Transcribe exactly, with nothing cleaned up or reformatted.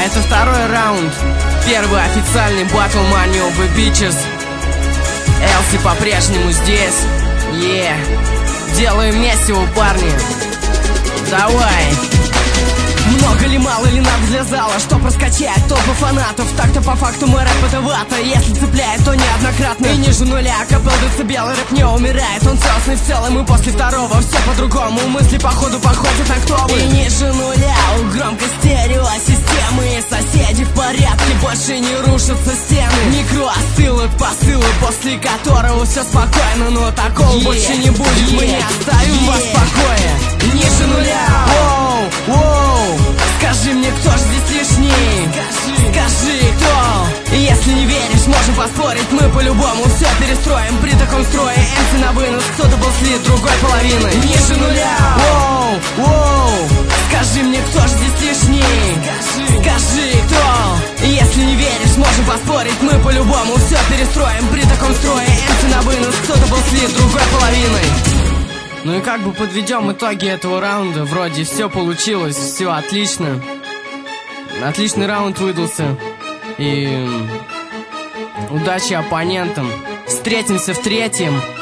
это второй раунд. Первый официальный батл Money over Bitches. Элси по-прежнему здесь. Yeah. Делаем месиво, парни. Давай. Много ли, мало ли надо для зала, что проскачает толпа фанатов? Так-то по факту мой рэп это вата. Если цепляет, то неоднократно. И ниже нуля, капел децибел, рэп не умирает. Он целостный в целом, и после второго все по-другому. Мысли походу походят на кто вы. И ниже нуля, у громкой стереосистемы. И соседи в порядке, больше не рушатся стены. Микро остылок посылы, после которого все спокойно. Но такого yeah, больше не будет, yeah, мы не оставим yeah. вас в покое. Ниже нуля, воу, воу. Скажи мне, кто ж здесь лишний? Скажи, скажи, кто? Если не веришь, можем поспорить, мы по-любому все перестроим. При таком строе эмси на вынос, кто-то был слит другой половиной. Ниже нуля, воу, воу. Скажи мне, кто ж здесь лишний? Скажи, скажи, кто? Если не веришь, можем поспорить, мы по-любому все перестроим. При таком строе эмси на вынос, кто-то был слит другой половиной. Ну и как бы подведем итоги этого раунда. Вроде все получилось, все отлично. Отличный раунд выдался. И удачи оппонентам. Встретимся в третьем.